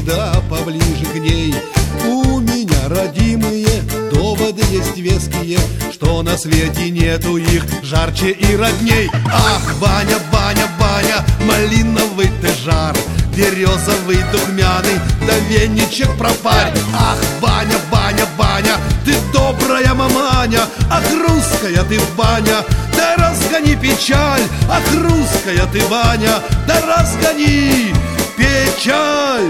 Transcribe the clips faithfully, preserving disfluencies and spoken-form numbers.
да поближе к ней. У меня, родимые, доводы есть веские, что на свете нету их жарче и родней. Ах, баня, баня, баня, малиновый ты жар, березовый духмяный, да веничек пропарь. Ах, баня, баня, баня, ты добрая маманя, ах, русская ты баня, да разгони печаль. Ах, русская ты баня, да разгони печаль.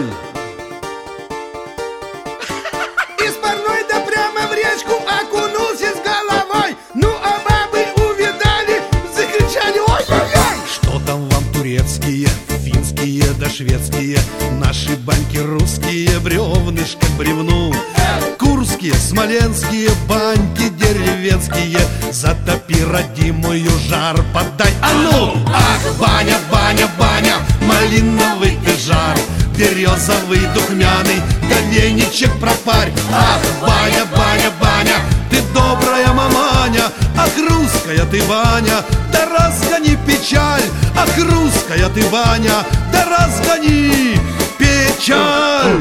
Из парной да прямо в речку окунулся с головой. Ну а бабы увидали, закричали: ой-ой-ой! Что там вам турецкие, финские да шведские, наши баньки русские, бревнышко к бревну. Курские, смоленские, баньки деревенские, затопи родимую, жар подай. А ну! Ах, баня, баня, баня, малиновый ты жар, березовый духмяный, да веничек пропарь. Ах, баня, баня, баня, ты добрая маманя, ах, русская ты баня, да разгони печаль. Ах, русская ты баня, да разгони печаль.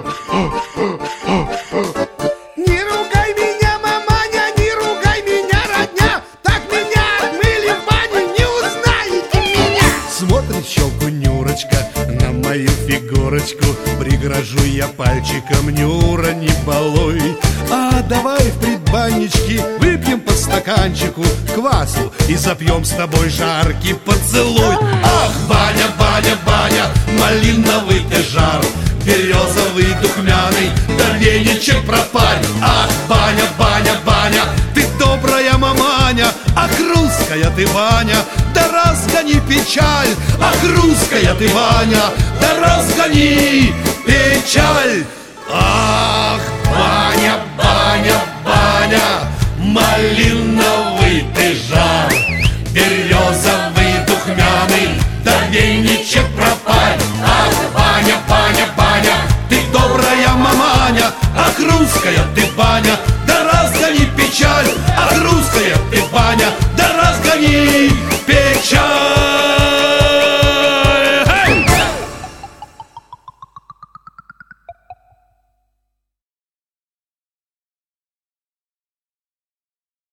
Не ругай меня, маманя, не ругай меня, родня, так меня отмыли в бане, не узнаете меня. Смотрит в щелку Нюрочка на мою фигурочку, пригрожу я пальчиком: Нюра, не балуй, а давай в предбанничке выпьем по стаканчику квасу и запьем с тобой жаркий поцелуй. Ах, баня, баня, баня, малиновый ты жар, березовый духмяный, да веничек пропарь. Ах, баня, баня, баня, ты добрая маманя, ах, русская ты баня, да разгони печаль. Ах, русская ты баня, да разгони печаль. Ах, баня, баня, баня, малиновый ты жар, березовый духмяный, да веничек пропарь. Ах, баня, баня, баня, ты добрая маманя, ах, русская ты баня, да разгони печаль. Ах, русская ты баня,